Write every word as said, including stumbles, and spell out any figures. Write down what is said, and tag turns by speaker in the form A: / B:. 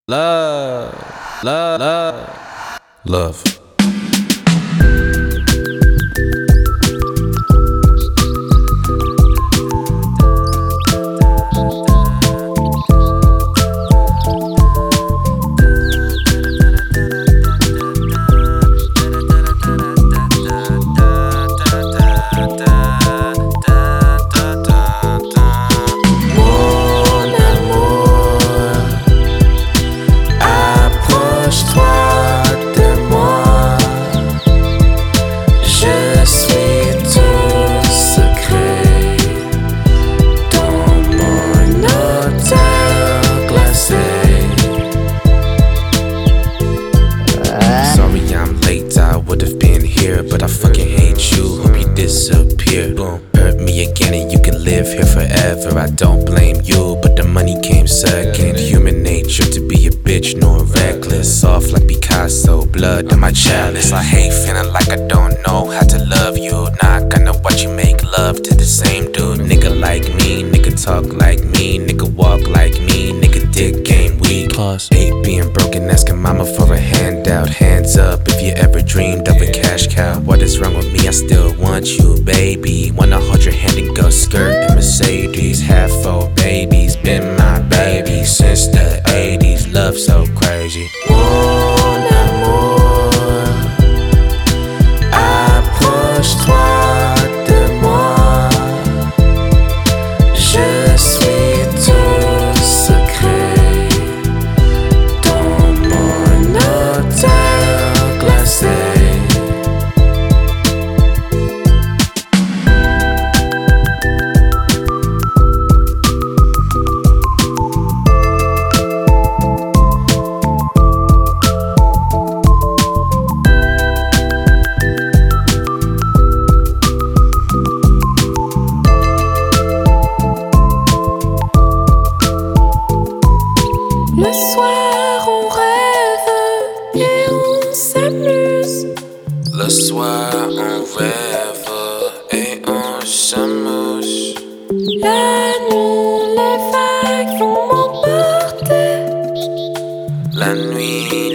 A: Love, love, love, love. But I fucking hate you, hope you disappear. Boom, hurt me again and you can live here forever. I don't blame you, but the money came second. Human nature to be a bitch, nor reckless. Soft like Picasso, blood on my chalice. I hate feeling like I don't know how to love you. Not gonna watch you make love to the same dude. Nigga like me, nigga talk like me, nigga walk like me, nigga dick game weak. Pause. Hate being broken, asking mama for a handout. Hands up if you ever dreamed of a cash cow. What is wrong with me? I still want you, baby. Wanna hold your hand and go skirt in Mercedes. Half full babies, been my baby since the eighties. Love so crazy. Mon amour, approche-toi de moi. Je suis tout secret dans mon hôtel glacé.
B: Le soir on rêve et on s'amuse.
A: Le soir on rêve et on s'amuse.
B: La nuit les vagues vont m'emporter.
A: La nuit